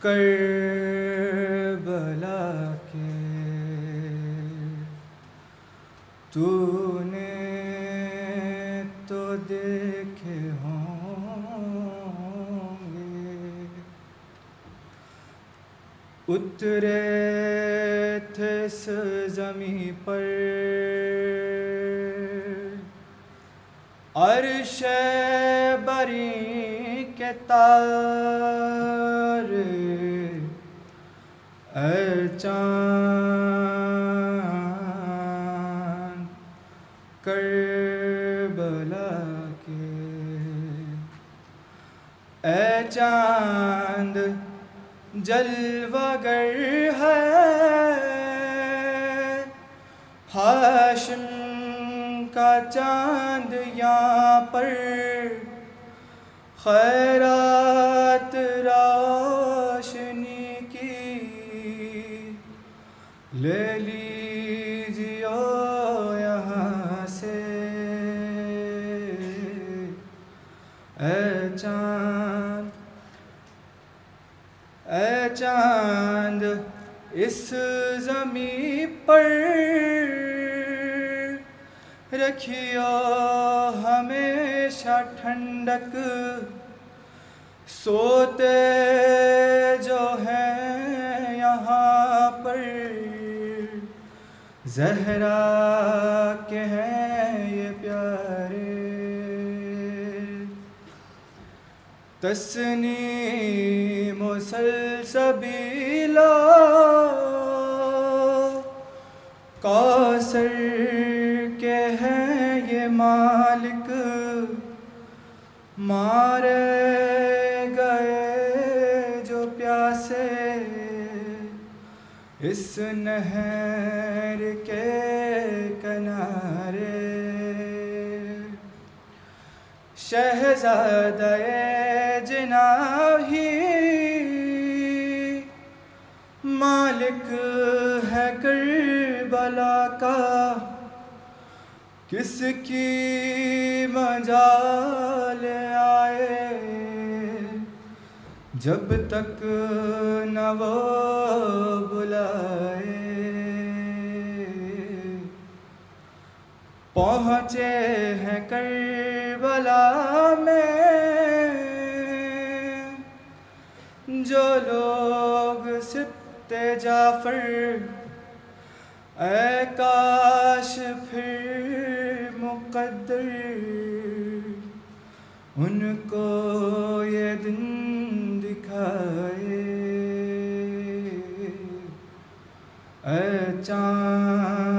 کربلا کے تو نے تو دیکھے ہوں گے، اترے تھے اس زمیں پر عرش بری کے تارے، اے چاند کربلا کے، اے چاند جلوہ گر ہے ہاشم کا چاند یہاں پر، خیرات روشنی کی لے لیجیو یہاں سے، اے چاند اے چاند اس زمیں پر رکھیو ہمیشہ ٹھنڈک، سوتے جو ہیں یہاں پر زہرا کے ہیں یہ پیارے، تسنیم و سلسبیلا کوثر کے ہیں یہ مالک، مارے گئے جو پیاسے اس نہر کے کنارے، شہزادہ جناحی مالک ہے کربلا کا، کس کی مجال آئے جب تک نہ وہ بلائے، پہنچے ہیں کربلا میں جو لوگ سبط جعفر، اے کاش پھر مقدر ان کو یہ دن دکھائے، اے چاند